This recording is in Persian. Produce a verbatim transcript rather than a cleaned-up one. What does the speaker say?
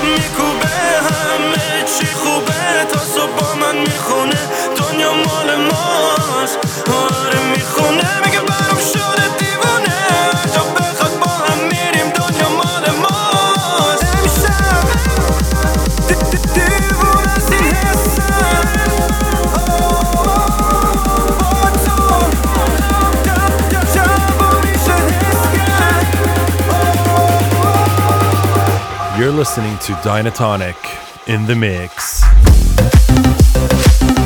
میکوبه همه چی خوبه تا صبح با من میخونه دنیا مال ماست آره میخونه میگه برام شده دیوونه تا بخواد با هم میریم دنیا مال ماست امشب دیوونه از این حسن با تو جواب میشه حس کرد. You're listening to Dynatonic in the mix.